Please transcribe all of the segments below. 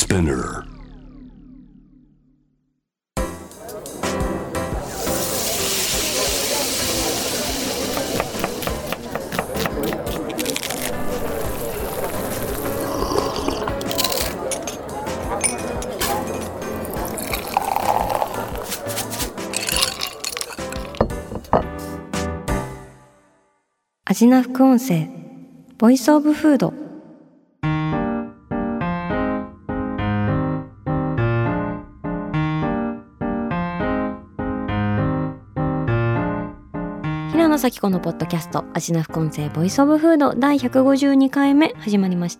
Spinner. アジナ副音声ボイスオブフード。平野咲子のポッドキャストアジナ副音声ボイスオブフード第152回目始まりました。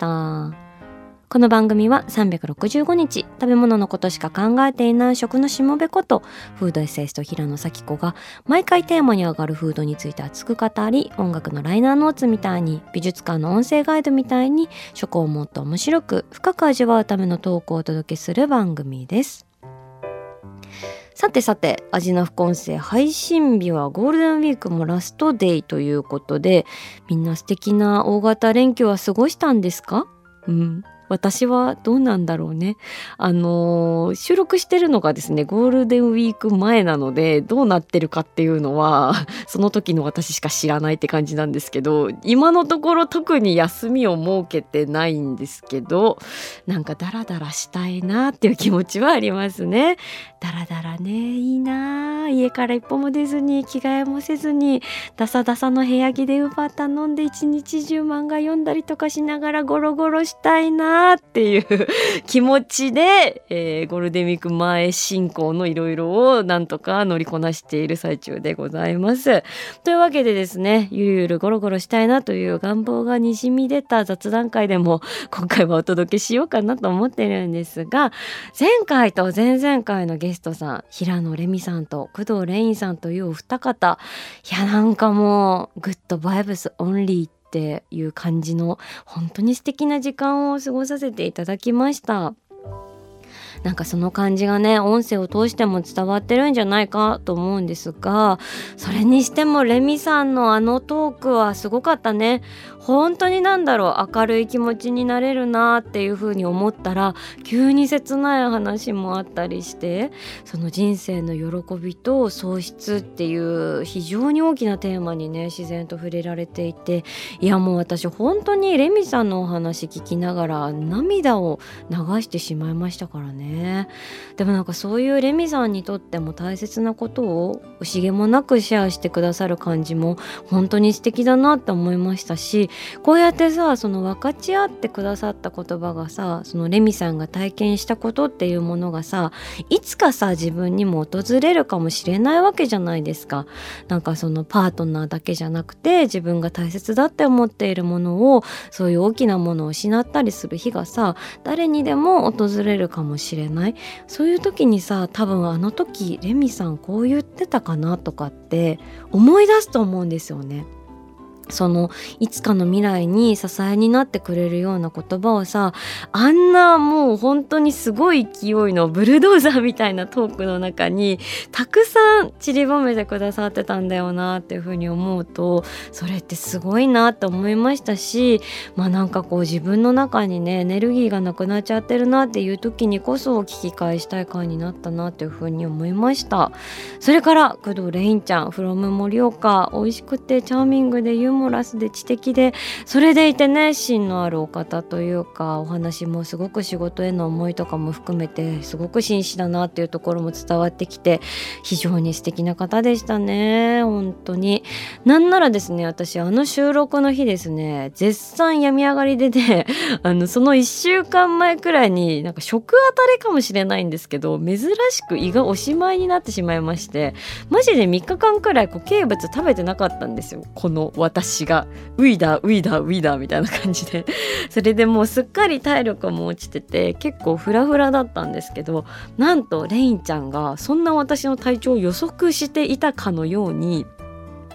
この番組は365日食べ物のことしか考えていない食のしもべことフードエッセイスト平野咲子が毎回テーマに上がるフードについて熱く語り、音楽のライナーノーツみたいに美術館の音声ガイドみたいに食をもっと面白く深く味わうためのトークをお届けする番組です。さてアジナ副音声配信日はゴールデンウィークもラストデイということで、みんな素敵な大型連休は過ごしたんですか？私はどうなんだろうね。収録してるのがですねゴールデンウィーク前なので、どうなってるかっていうのはその時の私しか知らないって感じなんですけど、今のところ特に休みを設けてないんですけど、なんかダラダラしたいなっていう気持ちはありますね。ダラダラね、いいな。家から一歩も出ずに着替えもせずにダサダサの部屋着でウーバー頼んで一日中漫画読んだりとかしながらゴロゴロしたいなっていう気持ちで、ゴールデンウィーク前進行のいろいろをなんとか乗りこなしている最中でございます。というわけでですね、ゆるゆるゴロゴロしたいなという願望がにじみ出た雑談会でも今回はお届けしようかなと思ってるんですが、前回と前々回のゲストさん平野レミさんと工藤レインさんというお二方、いやなんかもうグッドバイブスオンリーっていう感じの本当に素敵な時間を過ごさせていただきました。なんかその感じがね音声を通しても伝わってるんじゃないかと思うんですが、それにしてもレミさんのあのトークはすごかったね。本当に明るい気持ちになれるなっていう風に思ったら、急に切ない話もあったりして、その人生の喜びと喪失っていう非常に大きなテーマにね自然と触れられていて、いやもう私本当にレミさんのお話聞きながら涙を流してしまいましたからね。でもなんかそういうレミさんにとっても大切なことを惜しげもなくシェアしてくださる感じも本当に素敵だなって思いましたし、こうやってさその分かち合ってくださった言葉がさ、そのレミさんが体験したことっていうものがさ、いつかさ自分にも訪れるかもしれないわけじゃないですか。なんかそのパートナーだけじゃなくて自分が大切だって思っているものを、そういう大きなものを失ったりする日がさ誰にでも訪れるかもしれない。そういう時にさ、多分あの時レミさんこう言ってたかなとかって思い出すと思うんですよね。そのいつかの未来に支えになってくれるような言葉をさ、あんなもう本当にすごい勢いのブルドーザーみたいなトークの中にたくさん散りばめてくださってたんだよなっていうふうに思うと、それってすごいなって思いましたし、なんかこう自分の中にねエネルギーがなくなっちゃってるなっていう時にこそ聞き返したい回になったなっていうふうに思いました。それから工藤レインちゃん from 盛岡、美味しくてチャーミングでユーモラスで知的で、それでいてね芯のあるお方というか、お話もすごく仕事への思いとかも含めてすごく真摯だなっていうところも伝わってきて、非常に素敵な方でしたね。本当になんならですね、私あの収録の日ですね絶賛病み上がりでねその1週間前くらいになんか食当たりかもしれないんですけど、珍しく胃がおしまいになってしまいまして、マジで3日間くらい固形物食べてなかったんですよ、この私がウィダーみたいな感じでそれでもうすっかり体力も落ちてて結構フラフラだったんですけど、なんとレインちゃんがそんな私の体調を予測していたかのように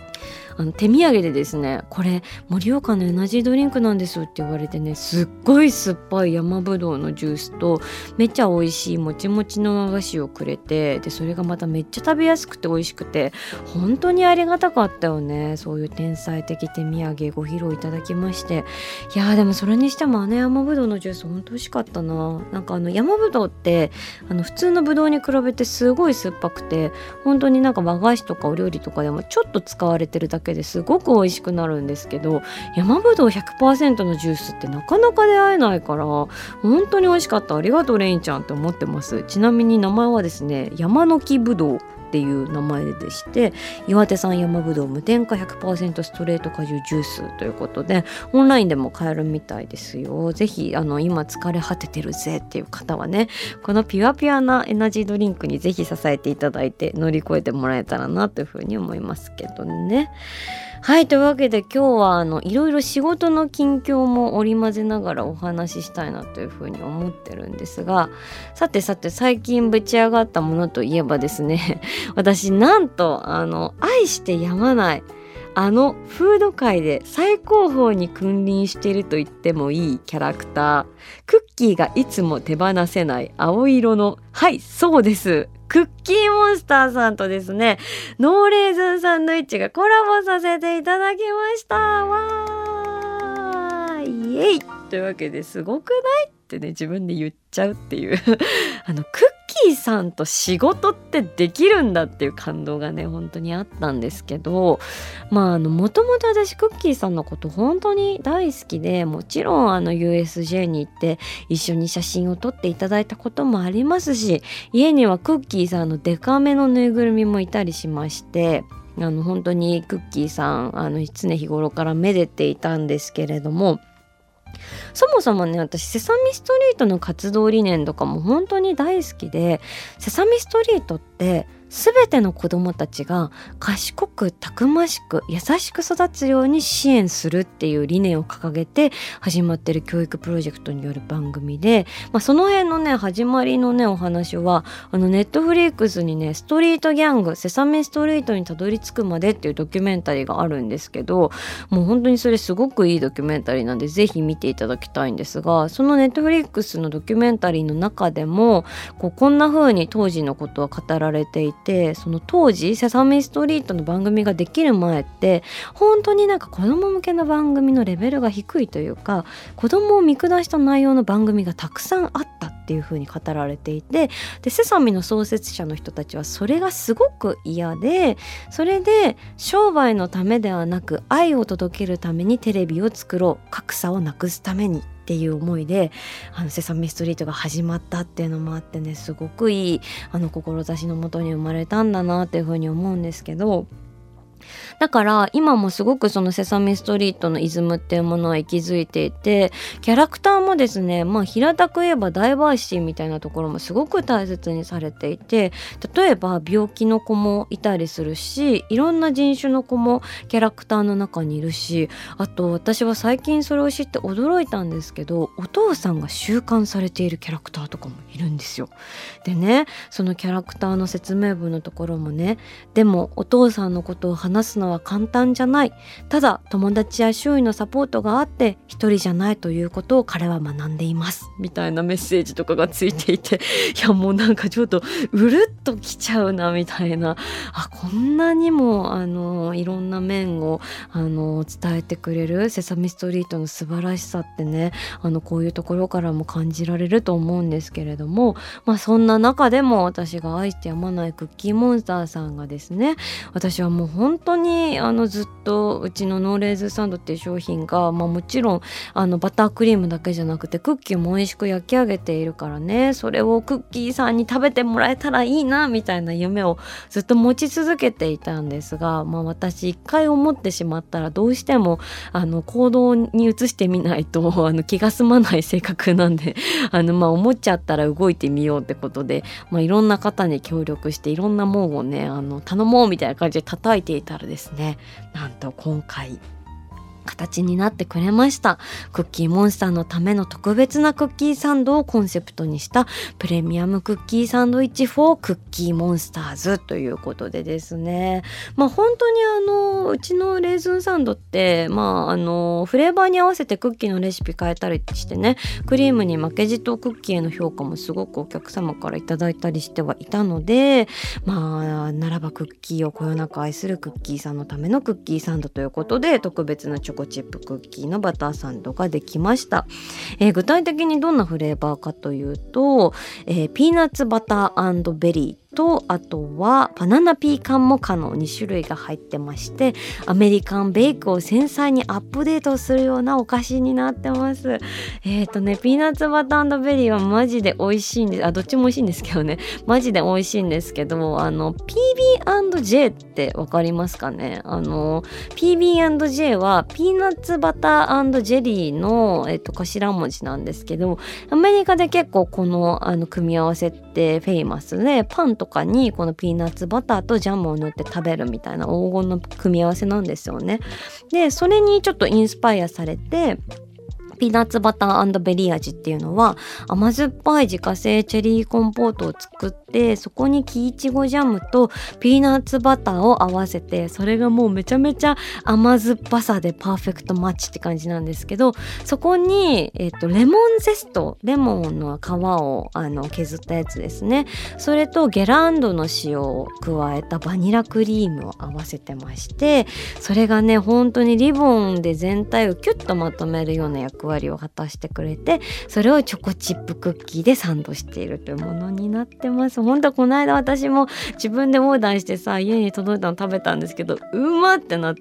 手土産でですね、これ盛岡のエナジードリンクなんですって言われてね、すっごい酸っぱい山ぶどうのジュースとめっちゃ美味しいもちもちの和菓子をくれて、でそれがまためっちゃ食べやすくて美味しくて本当にありがたかったよね。そういう天才的手土産ご披露いただきまして、いやでもそれにしても山ぶどうのジュース本当美味しかったな。なんか山ぶどうって普通のぶどうに比べてすごい酸っぱくて、本当になんか和菓子とかお料理とかでもちょっと使われてるだけですごく美味しくなるんですけど、山ぶどう 100% のジュースってなかなか出会えないから本当に美味しかった。ありがとうレインちゃんって思ってます。ちなみに名前はですね、山の木ぶどうっていう名前でして、岩手産山ぶどう無添加 100% ストレート果汁ジュースということでオンラインでも買えるみたいですよ。ぜひ今疲れ果ててるぜっていう方はね、このピュアピュアなエナジードリンクにぜひ支えていただいて乗り越えてもらえたらなというふうに思いますけどね。はい、というわけで今日はいろいろ仕事の近況も織り交ぜながらお話ししたいなというふうに思ってるんですが、さて最近ぶち上がったものといえばですね私なんと愛してやまないフード界で最高峰に君臨していると言ってもいいキャラクター、クッキーがいつも手放せない青色の、はいそうです、クッキーモンスターさんとですね、ノーレーズンサンドイッチがコラボさせていただきました。わーイエイというわけですごくないってね、自分で言っちゃうっていうクッキーさんと仕事ってできるんだっていう感動がね本当にあったんですけど、もともと私クッキーさんのこと本当に大好きで、もちろんUSJ に行って一緒に写真を撮っていただいたこともありますし、家にはクッキーさんのデカめのぬいぐるみもいたりしまして、本当にクッキーさん常日頃からめでていたんですけれども、そもそもね、私セサミストリートの活動理念とかも本当に大好きで、セサミストリートって全ての子どもたちが賢くたくましく優しく育つように支援するっていう理念を掲げて始まってる教育プロジェクトによる番組で、その辺のね始まりのねお話はネットフリックスにね、ストリートギャングセサミストリートにたどり着くまでっていうドキュメンタリーがあるんですけど、もう本当にそれすごくいいドキュメンタリーなんでぜひ見ていただきたいんですが、そのネットフリックスのドキュメンタリーの中でもこんな風に当時のことは語られていて、その当時セサミストリートの番組ができる前って本当になんか子供向けの番組のレベルが低いというか、子供を見下した内容の番組がたくさんあったっていう風に語られていて、でセサミの創設者の人たちはそれがすごく嫌で、それで商売のためではなく愛を届けるためにテレビを作ろう、格差をなくすためにっていう思いでセサミストリートが始まったっていうのもあってね、すごくいい志のもとに生まれたんだなっていうふうに思うんですけど、だから今もすごくそのセサミストリートのイズムっていうものは息づいていて、キャラクターもですね、平たく言えばダイバーシティみたいなところもすごく大切にされていて、例えば病気の子もいたりするし、いろんな人種の子もキャラクターの中にいるし、あと私は最近それを知って驚いたんですけど、お父さんが収監されているキャラクターとかもいるんですよ。でね、そのキャラクターの説明文のところもね、でもお父さんのことを話すのは簡単じゃない、ただ友達や周囲のサポートがあって一人じゃないということを彼は学んでいますみたいなメッセージとかがついていて、いやもうなんかちょっとうるっときちゃうなみたいな、こんなにもいろんな面を伝えてくれるセサミストリートの素晴らしさってね、こういうところからも感じられると思うんですけれども、そんな中でも私が愛してやまないクッキーモンスターさんがですね、私はもう本当にずっとうちのノーレーズサンドっていう商品が、もちろんバタークリームだけじゃなくてクッキーも美味しく焼き上げているからね、それをクッキーさんに食べてもらえたらいいなみたいな夢をずっと持ち続けていたんですが、私一回思ってしまったらどうしても行動に移してみないと気が済まない性格なんで思っちゃったら動いてみようってことで、いろんな方に協力していろんなもんをね頼もうみたいな感じで叩いていたらですね、なんと今回形になってくれました。クッキーモンスターのための特別なクッキーサンドをコンセプトにしたプレミアムクッキーサンドイッチ4クッキーモンスターズということでですね、本当にうちのレーズンサンドってフレーバーに合わせてクッキーのレシピ変えたりしてね、クリームに負けじとクッキーへの評価もすごくお客様からいただいたりしてはいたので、ならばクッキーをこよなく愛するクッキーさんのためのクッキーサンドということで、特別なチョコチップクッキーのバターサンドができました。具体的にどんなフレーバーかというと、ピーナッツバター&ベリーと、あとはバナナピーカンモカの2種類が入ってまして、アメリカンベイクを繊細にアップデートするようなお菓子になってます。ピーナッツバター&ベリーはマジで美味しいんです。どっちも美味しいんですけどね、マジで美味しいんですけど、PB&J ってわかりますかね。PB&J はピーナッツバター&ジェリーの、頭文字なんですけど、アメリカで結構この組み合わせってフェイマスで、パンとかにこのピーナッツバターとジャムを塗って食べるみたいな黄金の組み合わせなんですよね。でそれにちょっとインスパイアされて、ピーナッツバター&ベリー味っていうのは甘酸っぱい自家製チェリーコンポートを作って、そこに木いちごジャムとピーナッツバターを合わせて、それがもうめちゃめちゃ甘酸っぱさでパーフェクトマッチって感じなんですけど、そこに、レモンゼスト、レモンの皮を削ったやつですね、それとゲランドの塩を加えたバニラクリームを合わせてまして、それがね本当にリボンで全体をキュッとまとめるような役割を果たしてくれて、それをチョコチップクッキーでサンドしているというものになってます。本当この間私も自分でオーダーしてさ、家に届いたの食べたんですけど、うまってなって、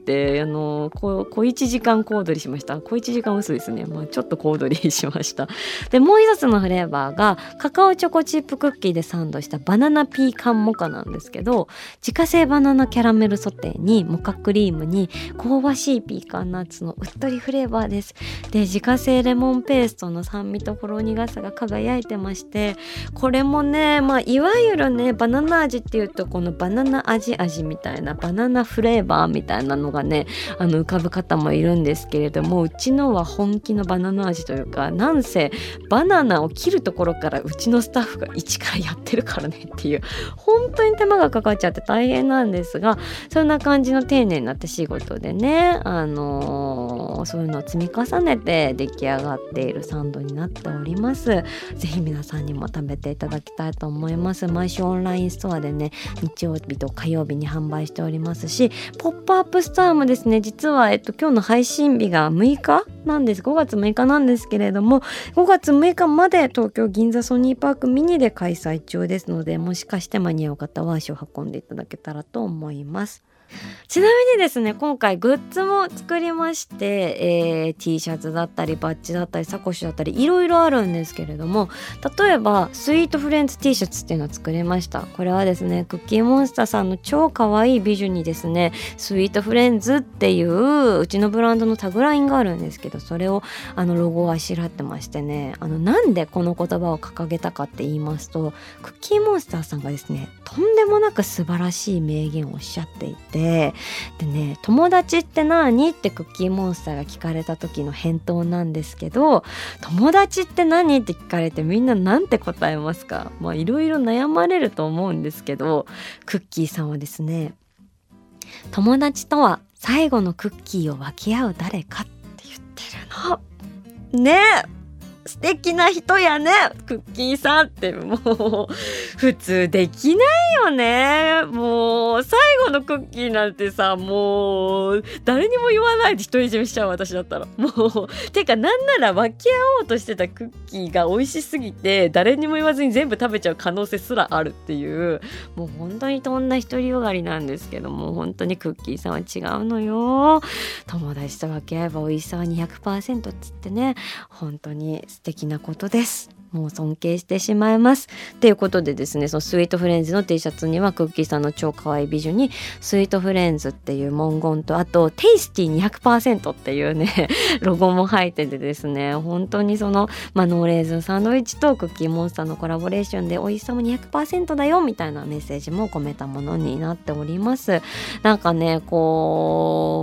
小1時間小躍りしました。小1時間嘘ですね、ちょっと小躍りしました。でもう一つのフレーバーがカカオチョコチップクッキーでサンドしたバナナピーカンモカなんですけど、自家製バナナキャラメルソテーにモカクリームに香ばしいピーカンナッツのうっとりフレーバーです。で自家製レモンペーストの酸味とほろ苦さが輝いてまして、これもねいわゆるねバナナ味っていうとこのバナナ味みたいな、バナナフレーバーみたいなのがね浮かぶ方もいるんですけれども、うちのは本気のバナナ味というか、なんせバナナを切るところからうちのスタッフが一からやってるからねっていう、本当に手間がかかっちゃって大変なんですが、そんな感じの丁寧な手仕事でねそういうのを積み重ねて出来上がっているサンドになっております。ぜひ皆さんにも食べていただきたいと思います。毎週オンラインストアでね日曜日と火曜日に販売しておりますし、ポップアップストアもですね、実は、今日の配信日が6日なんです。5月6日なんですけれども、5月6日まで東京銀座ソニーパークミニで開催中ですので、もしかして間に合う方は足を運んでいただけたらと思います。ちなみにですね、今回グッズも作りまして、T シャツだったりバッジだったりサコッシュだったりいろいろあるんですけれども、例えばスイートフレンズ T シャツっていうのを作りました。これはですね、クッキーモンスターさんの超可愛い美女にですね、スイートフレンズっていううちのブランドのタグラインがあるんですけど、それをロゴをあしらってましてね、なんでこの言葉を掲げたかって言いますと、クッキーモンスターさんがですね、とんでもなく素晴らしい名言をおっしゃっていて、でね、友達って何ってクッキーモンスターが聞かれた時の返答なんですけど、友達って何って聞かれてみんななんて答えますか？いろいろ悩まれると思うんですけど、クッキーさんはですね、友達とは最後のクッキーを分け合う誰かって言ってるのね。素敵な人やね、クッキーさんって。もう普通できないよね。もう最後のクッキーなんてさ、もう誰にも言わないで独り占めしちゃう、私だったら。もうてかなんなら分け合おうとしてたクッキーが美味しすぎて誰にも言わずに全部食べちゃう可能性すらあるっていう、もう本当にとんだ独りよがりなんですけども、本当にクッキーさんは違うのよ。友達と分け合えば美味しさは 200% っつってね、本当に素敵なことです。もう尊敬してしまいます。ということでですね、そのスイートフレンズの T シャツにはクッキーさんの超可愛い美女にスイートフレンズっていう文言と、あとテイスティ 200% っていうねロゴも入っててですね、本当にそのノーレーズンサンドイッチとクッキーモンスターのコラボレーションで美味しさも 200% だよみたいなメッセージも込めたものになっております。なんかね、こう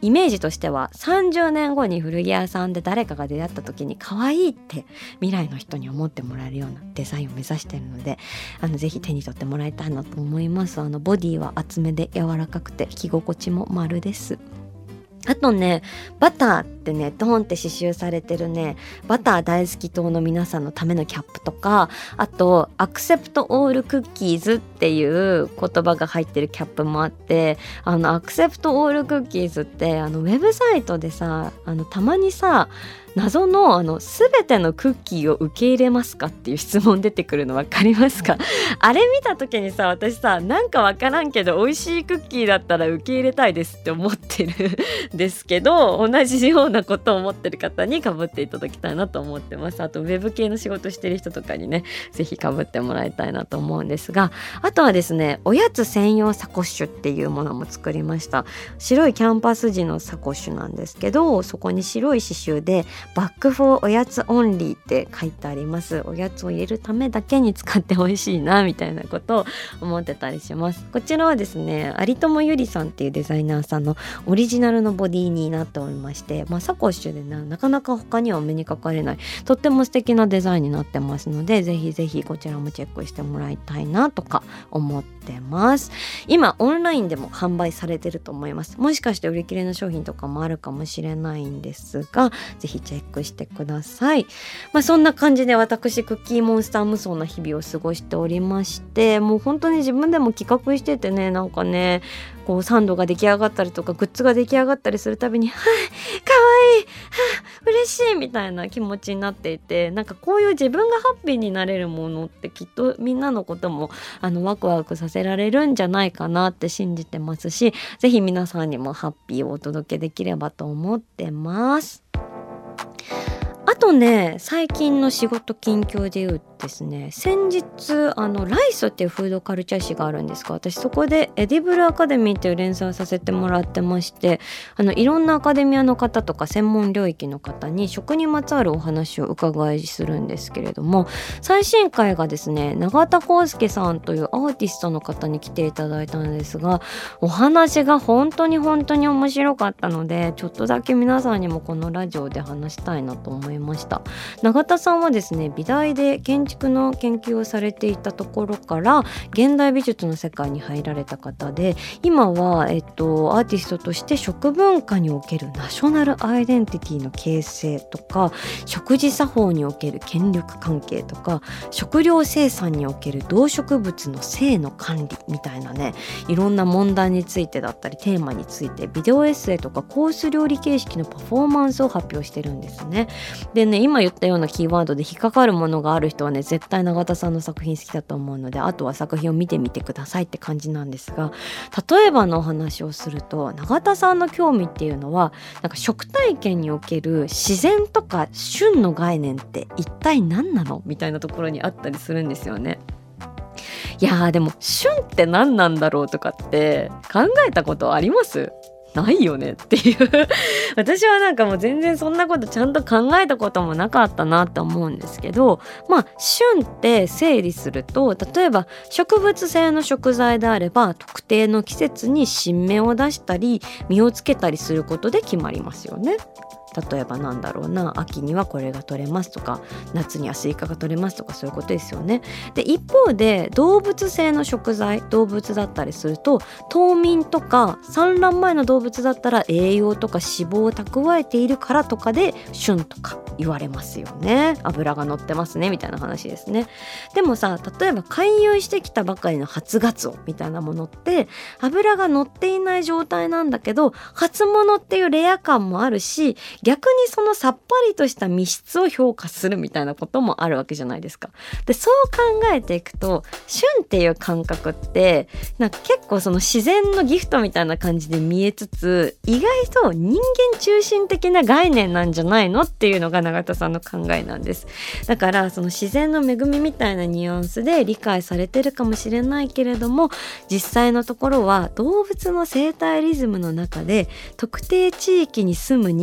イメージとしては30年後に古着屋さんで誰かが出会った時に可愛いって未来の人に思ってもらえるようなデザインを目指しているので、ぜひ手に取ってもらいたいなと思います。ボディは厚めで柔らかくて着心地も丸です。あとね、バターってね、ドーンって刺繍されてるね、バター大好き党の皆さんのためのキャップとか、あとアクセプトオールクッキーズっていう言葉が入ってるキャップもあって、アクセプトオールクッキーズってウェブサイトでさ、たまにさ、謎の全てのクッキーを受け入れますかっていう質問出てくるの分かりますか？あれ見た時にさ、私さ、なんか分からんけど美味しいクッキーだったら受け入れたいですって思ってるんですけど、同じようなことを思ってる方に被っていただきたいなと思ってます。あとウェブ系の仕事してる人とかにね、ぜひ被ってもらいたいなと思うんですが、あとはですね、おやつ専用サコッシュっていうものも作りました。白いキャンパス地のサコッシュなんですけど、そこに白い刺繍でバックフォーおやつオンリーって書いてあります。おやつを入れるためだけに使ってほしいなみたいなことを思ってたりします。こちらはですね、有友ゆりさんっていうデザイナーさんのオリジナルのボディになっておりまして、サコッシュでなかなか他にはお目にかかれないとっても素敵なデザインになってますので、ぜひぜひこちらもチェックしてもらいたいなとか思ってます。今オンラインでも販売されてると思います。もしかして売り切れの商品とかもあるかもしれないんですが、ぜひチェックしてください。そんな感じで私クッキーモンスター無双な日々を過ごしておりまして、もう本当に自分でも企画しててね、なんかね、こうサンドが出来上がったりとかグッズが出来上がったりするたびに、はい、かわいい、嬉しいみたいな気持ちになっていて、なんかこういう自分がハッピーになれるものってきっとみんなのこともワクワクさせられるんじゃないかなって信じてますし、ぜひ皆さんにもハッピーをお届けできればと思ってます。あとね、最近の仕事近況で言うですね、先日ライスっていうフードカルチャー誌があるんですが、私そこでエディブルアカデミーっていう連載をさせてもらってまして、いろんなアカデミアの方とか専門領域の方に食にまつわるお話を伺いするんですけれども、最新回がですね、永田康介さんというアーティストの方に来ていただいたんですが、お話が本当に面白かったので、ちょっとだけ皆さんにもこのラジオで話したいなと思いました。永田さんはですね、美大で建築の研究をされていたところから現代美術の世界に入られた方で、今は、アーティストとして食文化におけるナショナルアイデンティティの形成とか、食事作法における権力関係とか、食料生産における動植物の性の管理みたいなね、いろんな問題についてだったりテーマについてビデオエッセイとかコース料理形式のパフォーマンスを発表してるんですね。でね、今言ったようなキーワードで引っかかるものがある人はね、絶対永田さんの作品好きだと思うので、あとは作品を見てみてくださいって感じなんですが、例えばのお話をすると、永田さんの興味っていうのは、なんか食体験における自然とか旬の概念って一体何なのみたいなところにあったりするんですよね。いやー、でも旬って何なんだろうとかって考えたことあります？ないよねっていう私はなんかもう全然そんなことちゃんと考えたこともなかったなって思うんですけど、旬って整理すると、例えば植物性の食材であれば特定の季節に新芽を出したり実をつけたりすることで決まりますよね。例えばなんだろうな、秋にはこれが取れますとか、夏にはスイカが取れますとか、そういうことですよね。で、一方で動物性の食材、動物だったりすると、冬眠とか産卵前の動物だったら栄養とか脂肪を蓄えているからとかで旬とか言われますよね。脂が乗ってますねみたいな話ですね。でもさ、例えば回遊してきたばかりの初ガツオみたいなものって脂が乗っていない状態なんだけど、初物っていうレア感もあるし、逆にそのさっぱりとした身質を評価するみたいなこともあるわけじゃないですか。で、そう考えていくと、旬っていう感覚ってなんか結構その自然のギフトみたいな感じで見えつつ、意外と人間中心的な概念なんじゃないのっていうのが永田さんの考えなんです。だからその自然の恵みみたいなニュアンスで理解されてるかもしれないけれども、実際のところは動物の生態リズムの中で特定地域に住む人間に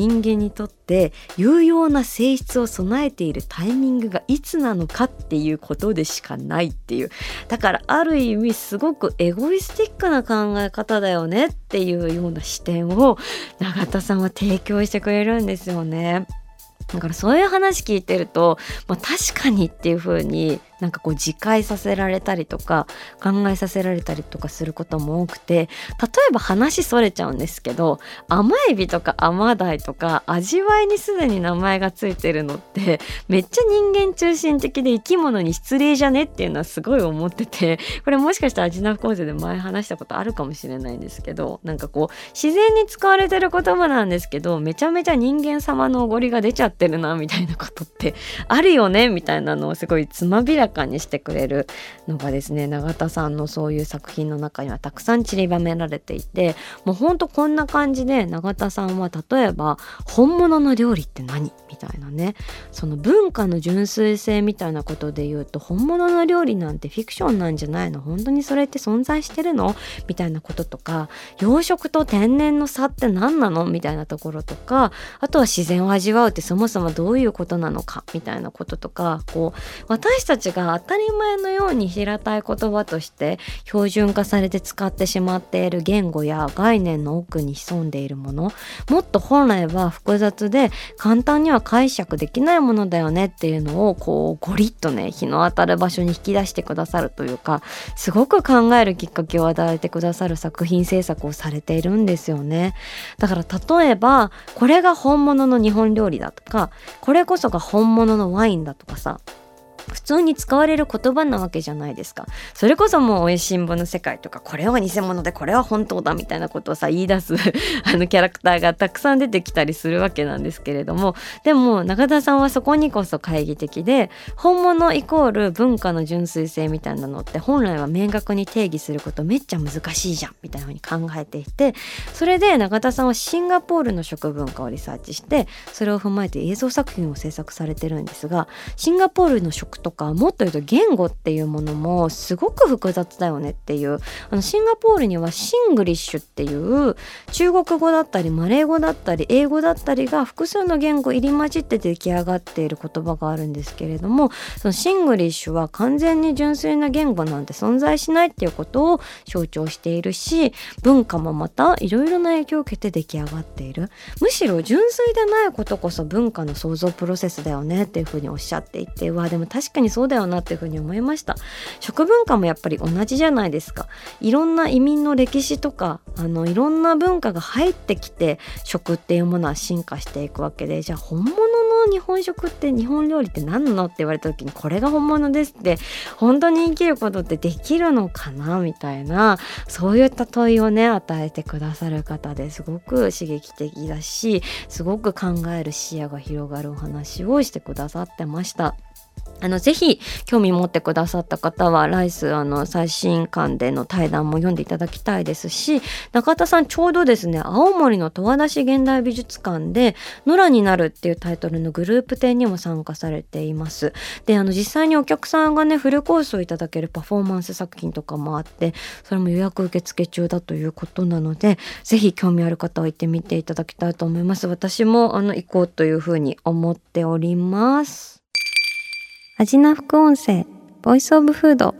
にとって有用な性質を備えているタイミングがいつなのかっていうことでしかないっていう、だからある意味すごくエゴイスティックな考え方だよねっていうような視点を永田さんは提供してくれるんですよね。だからそういう話聞いてると、確かにっていう風になんかこう自戒させられたりとか考えさせられたりとかすることも多くて、例えば話それちゃうんですけど、甘エビとか甘鯛とか味わいにすでに名前がついてるのってめっちゃ人間中心的で生き物に失礼じゃねっていうのはすごい思ってて、これもしかしたらアジナフ講座で前話したことあるかもしれないんですけど、なんかこう自然に使われてる言葉なんですけど、めちゃめちゃ人間様のおごりが出ちゃってるなみたいなことってあるよねみたいなのをすごいつまびらかにしてくれるのがですね、永田さんのそういう作品の中にはたくさん散りばめられていて、もうほんとこんな感じで永田さんは例えば本物の料理って何みたいなね、その文化の純粋性みたいなことで言うと、本物の料理なんてフィクションなんじゃないの、本当にそれって存在してるのみたいなこととか、養殖と天然の差って何なのみたいなところとか、あとは自然を味わうってそもそもどういうことなのかみたいなこととか、こう私たちが当たり前のように平たい言葉として標準化されて使ってしまっている言語や概念の奥に潜んでいるもの、もっと本来は複雑で簡単には解釈できないものだよねっていうのをこうゴリッとね、日の当たる場所に引き出してくださるというか、すごく考えるきっかけを与えてくださる作品制作をされているんですよね。だから例えばこれが本物の日本料理だとか、これこそが本物のワインだとかさ、普通に使われる言葉なわけじゃないですか。それこそもう美味しんぼの世界とか、これは偽物でこれは本当だみたいなことをさ言い出すキャラクターがたくさん出てきたりするわけなんですけれども、でも永田さんはそこにこそ懐疑的で、本物イコール文化の純粋性みたいなのって本来は明確に定義することめっちゃ難しいじゃんみたいなふうに考えていて、それで永田さんはシンガポールの食文化をリサーチして、それを踏まえて映像作品を制作されてるんですが、シンガポールの食とか、もっと言うと言語っていうものもすごく複雑だよねっていう、シンガポールにはシングリッシュっていう中国語だったりマレー語だったり英語だったりが複数の言語入り混じって出来上がっている言葉があるんですけれども、そのシングリッシュは完全に純粋な言語なんて存在しないっていうことを象徴しているし、文化もまたいろいろな影響を受けて出来上がっている、むしろ純粋でないことこそ文化の創造プロセスだよねっていうふうにおっしゃっていて、でも確かにそうだよなっていうふうに思いました。食文化もやっぱり同じじゃないですか。いろんな移民の歴史とかいろんな文化が入ってきて食っていうものは進化していくわけで、じゃあ本物の日本食って日本料理って何なのって言われた時に、これが本物ですって本当に生きることってできるのかなみたいな、そういった問いをね与えてくださる方ですごく刺激的だし、すごく考える視野が広がるお話をしてくださってました。ぜひ興味持ってくださった方はライス最新刊での対談も読んでいただきたいですし、中田さんちょうどですね、青森の十和田市現代美術館で野良になるっていうタイトルのグループ展にも参加されています。で実際にお客さんがねフルコースをいただけるパフォーマンス作品とかもあって、それも予約受付中だということなので、ぜひ興味ある方は行ってみていただきたいと思います。私も行こうというふうに思っております。アジナ副音声ボイスオブフード。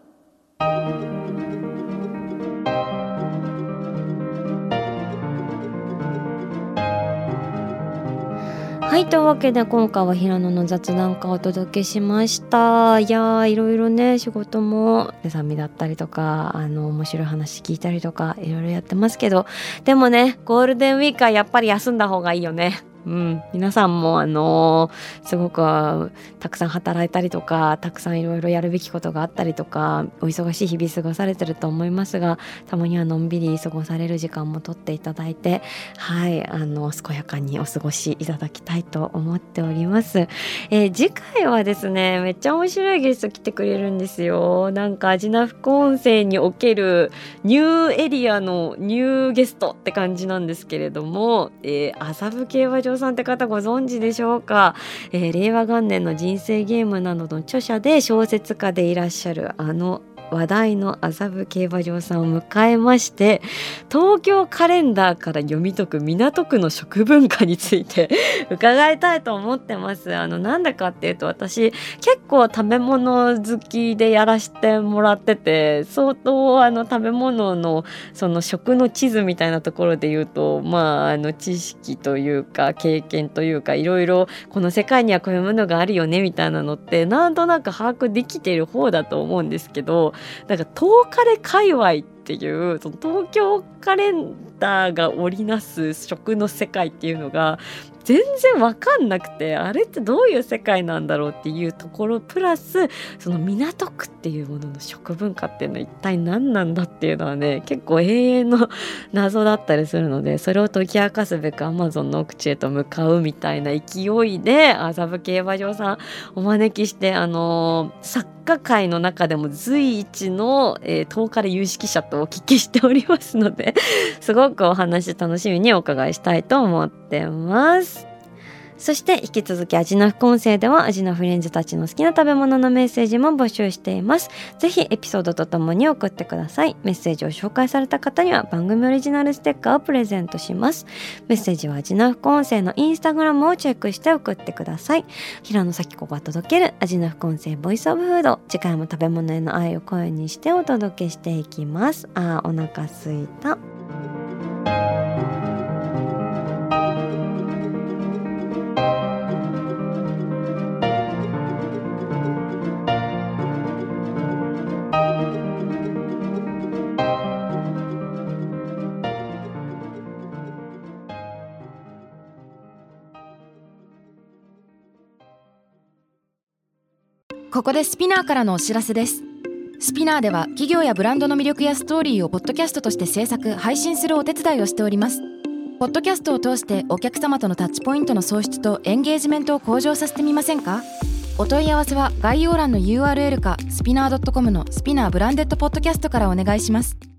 はい、というわけで今回は平野の雑談会をお届けしました。いろいろね、仕事も手さみだったりとか面白い話聞いたりとかいろいろやってますけど、でもねゴールデンウィークはやっぱり休んだ方がいいよね。皆さんもすごくたくさん働いたりとか、たくさんいろいろやるべきことがあったりとか、お忙しい日々過ごされてると思いますが、たまにはのんびり過ごされる時間も取っていただいて、健やかにお過ごしいただきたいと思っております。次回はですね、めっちゃ面白いゲスト来てくれるんですよ。なんかアジナ副音声におけるニューエリアのニューゲストって感じなんですけれども、麻布競馬場さんって方ご存知でしょうか。令和元年の人生ゲームなどの著者で小説家でいらっしゃる話題の麻布競馬場さんを迎えまして、東京カレンダーから読み解く港区の食文化について伺いたいと思ってます。なんでかっていうと、私結構食べ物好きでやらせてもらってて、相当食べ物のその食の地図みたいなところで言うと、知識というか経験というか、いろいろこの世界にはこういうものがあるよねみたいなのってなんとなく把握できている方だと思うんですけど、なんか東カレ界隈っていうその東京カレンダーが織りなす食の世界っていうのが全然わかんなくて、あれってどういう世界なんだろうっていうところプラス、その港区っていうものの食文化っていうのは一体何なんだっていうのはね、結構永遠の謎だったりするので、それを解き明かすべく Amazon の奥地へと向かうみたいな勢いで麻布競馬場さんお招きして、作家界の中でも随一の、東カレ有識者とお聞きしておりますので、すごくお話楽しみにお伺いしたいと思ってます。そして引き続きアジナ副音声ではアジナフレンズたちの好きな食べ物のメッセージも募集しています。ぜひエピソードとともに送ってください。メッセージを紹介された方には番組オリジナルステッカーをプレゼントします。メッセージはアジナ副音声のインスタグラムをチェックして送ってください。平野咲子が届けるアジナ副音声ボイスオブフード、次回も食べ物への愛を声にしてお届けしていきます。お腹すいた。 ここでスピナーからのお知らせです。スピナーでは企業やブランドの魅力やストーリーをポッドキャストとして制作・配信するお手伝いをしております。ポッドキャストを通してお客様とのタッチポイントの創出とエンゲージメントを向上させてみませんか？お問い合わせは概要欄の URL かスピナー .com のスピナーブランデッドポッドキャストからお願いします。